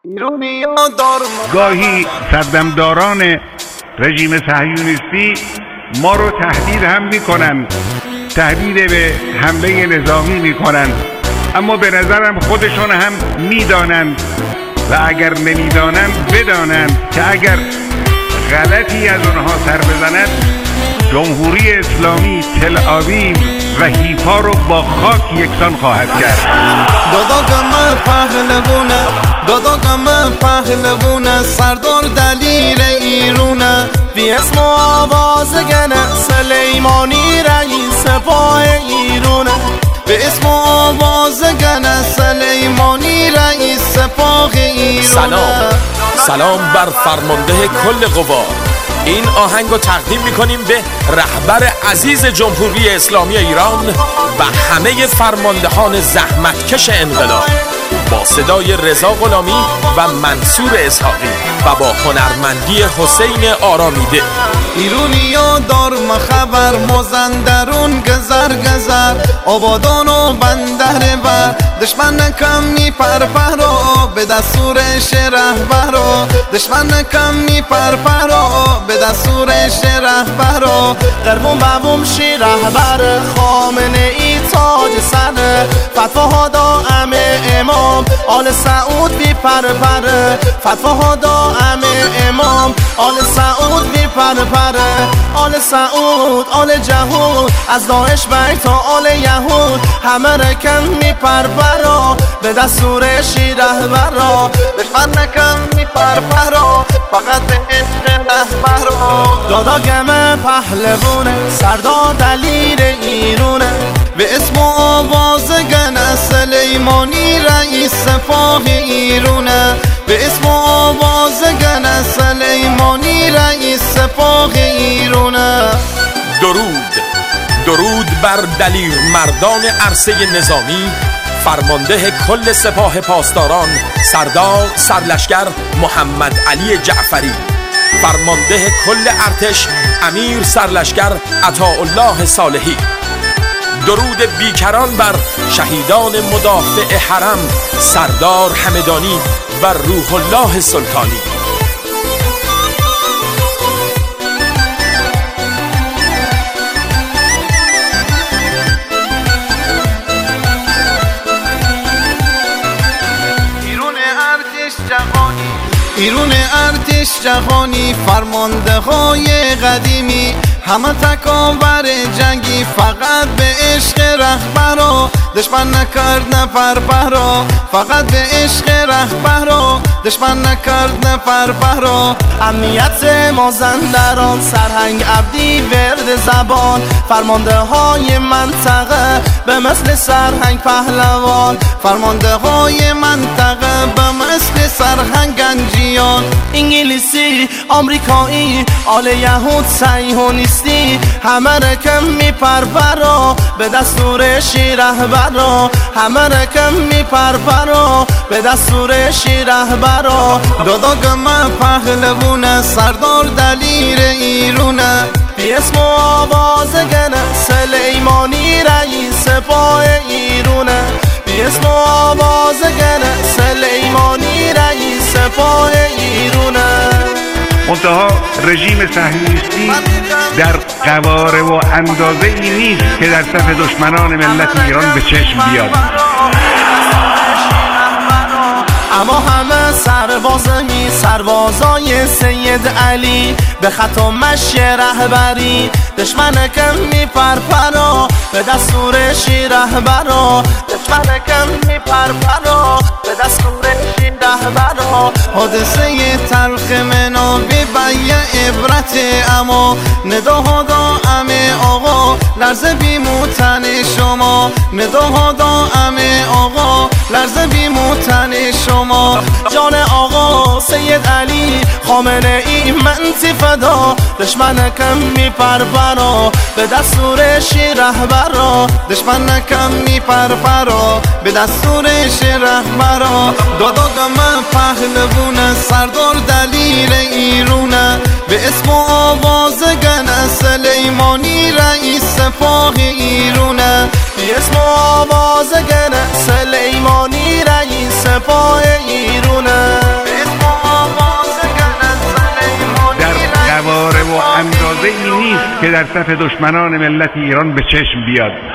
گاهی سردمداران رژیم صهیونیستی ما رو تهدید هم میکنن، تهدید به حمله نظامی میکنن، اما به نظرم خودشون هم میدانند و اگر نمیدانند بدانند که اگر غلطی از اونها سر بزند جمهوری اسلامی تل آویو و حیفا رو با خاک یکسان خواهد کرد. داداگم پهلوونه سردار دلیر ایرونه بی اسم و آوازگنه سلیمانی رئیس سپاه ایرونه به اسم و آوازگنه سلیمانی رئیس سپاه ایرونه. سلام بر فرمانده کل قوا. این آهنگ رو تقدیم میکنیم به رهبر عزیز جمهوری اسلامی ایران و همه فرماندهان زحمتکش انقلاب با صدای رضا غلامی و منصور اسحاقی و با هنرمندی حسین آرامیده. ایرونیا دار خبر مازندرون گذر آبادان و بندر بر دشمن کم میپر به دستور رهبر دشمن کم میپر به دستور رهبر قربون بابوم شی رهبر خامنه ای تاج سر فتواها دائم امام آل سعود بی پر فتواها دائم امام آل سعود بی پر آل سعود آل جهود از داعش بر تا آل یهود همه رکن میپر به دستور شی رهبر دشمن نکن میپر فقط به عشق رهبر. داداگم پهلوونه سردار دلیر ایرونه به اسم و آوازگن سلیمانی رئیس سپاه ایرونه به اسم و آوازگن سلیمانی رئیس سپاه ایرونه. درود بر دلیر مردان عرصه نظامی، فرمانده کل سپاه پاسداران سردار سرلشکر محمد علی جعفری، فرمانده کل ارتش امیر سرلشکر عطاالله صالحی. درود بیکران بر شهیدان مدافع حرم سردار همدانی و روح الله سلطانی. ایرون ارتش جهانی فرمانده های قدیمی همه تکاور جنگی فقط به عشق رهبر دشمن نکرد نفر فقط به عشق رهبر دشمن نکرد نفر امنیت مازندران سرهنگ عبدی ورد زبان فرمانده های منطقه به مثل سرهنگ پهلوان فرمانده های منطقه به مثل سرهنگ گنجیان انگلیسی آمریکایی آل یهود صهیونیستی همه رکم میپر به دستور شی رهبر همه رکم میپر به دستور شی رهبر. داداگم پهلوونه سردار دلیر ایرونه بی اسم و آوازگن سلیمانی رئیس سپاه ایرونه بی اسم و آوازگن سلیمانی رئیس سپاه ایرونه. منتها رژیم صهیونیستی در قواره و اندازه ای نیست که در صف دشمنان ملت ایران به چشم بیاد. اما همه سربازای سید علی به خط مشی رهبری دشمن کم میپر به دستور شی رهبر دشمن کم میپر به دستور شی رهبر. حادثه تلخ منابی بیه عبرت اما نداها دائم آقا لرزه بیموتن شما نداها دائم آقا لرزه بیموتن شما. جان آقا سید علی خامنه ای منتی فدا دشمن کم میپر به دستور شی رهبر دشمن کم میپر به دستور شی رهبر. داداگم پهلوونه سردار دلیر ایرونه به اسم و آوازگن سلیمانی رئیس سپاه ایرونه به اسم و آوازگن سلیمانی رئیس سپاه ایرونه. که در صف دشمنان ملت ایران به چشم بیاد.